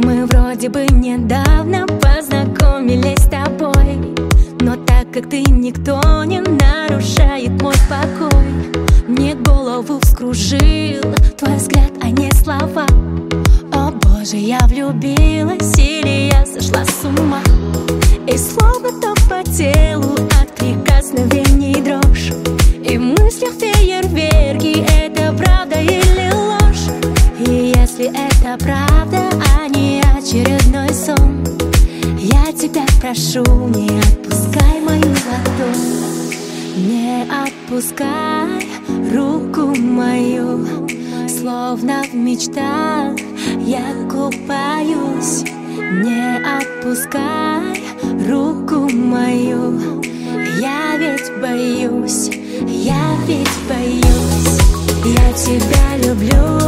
Мы вроде бы недавно познакомились с тобой, но так как ты никто не нарушает мой покой. Мне голову вскружил твой взгляд, а не слова. О боже, я влюбилась или я сошла с ума? И словно ток по телу от прикосновений дрожь, и в мыслях фейерверки. Это правда или ложь? И если это правда, а не очередной сон, я тебя прошу, не отпускай мою ладонь. Не отпускай руку мою, словно в мечтах я купаюсь. Не отпускай руку мою, я ведь боюсь, я ведь боюсь. Я тебя люблю,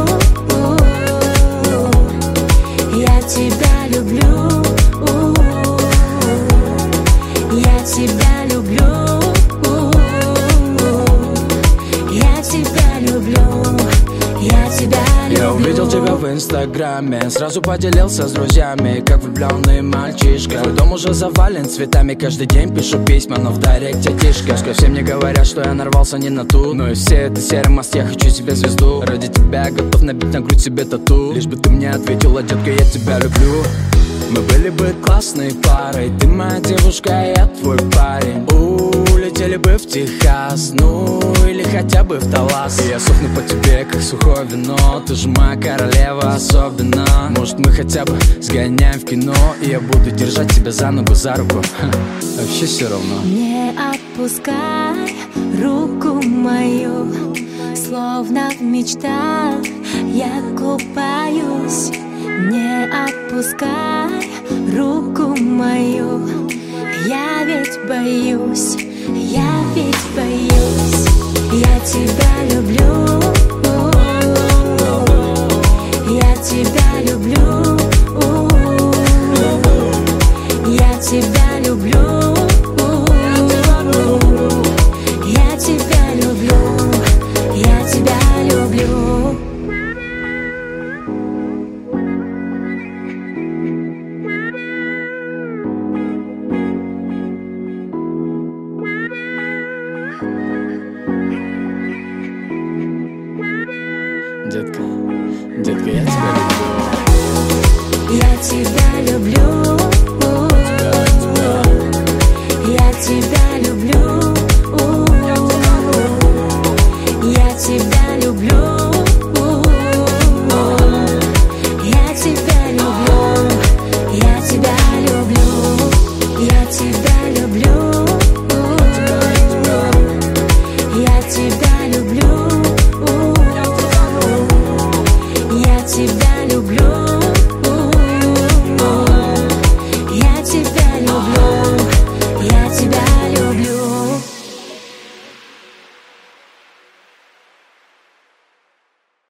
я тебя люблю, я тебя люблю, я тебя люблю, я тебя люблю. Я увидел тебя в инстаграме, сразу поделился с друзьями, как влюбленный мальчишка. Твой дом уже завален цветами, каждый день пишу письма, но в директе тишка. Все мне говорят, что я нарвался не на ту, но и все это серый мост, я хочу себе звезду. Ради тебя готов набить на грудь себе тату, лишь бы ты мне ответила, детка, я тебя люблю. Мы были бы классной парой, ты моя девушка, я твой парень. Улетели бы в Техас, ну или хотя бы в Талас. И я сохну по тебе, как сухое вино, ты же моя королева особенно. Может мы хотя бы сгоняем в кино, и я буду держать тебя за ногу, за руку. Вообще все равно. Не отпускай руку мою, словно в мечтах я купаюсь. Не отпускай руку мою, я ведь боюсь, я ведь боюсь. Я тебя люблю, я тебя люблю, я тебя люблю, я тебя люблю, я тебя люблю. Детка, детка, я тебя люблю. Я тебя люблю, я тебя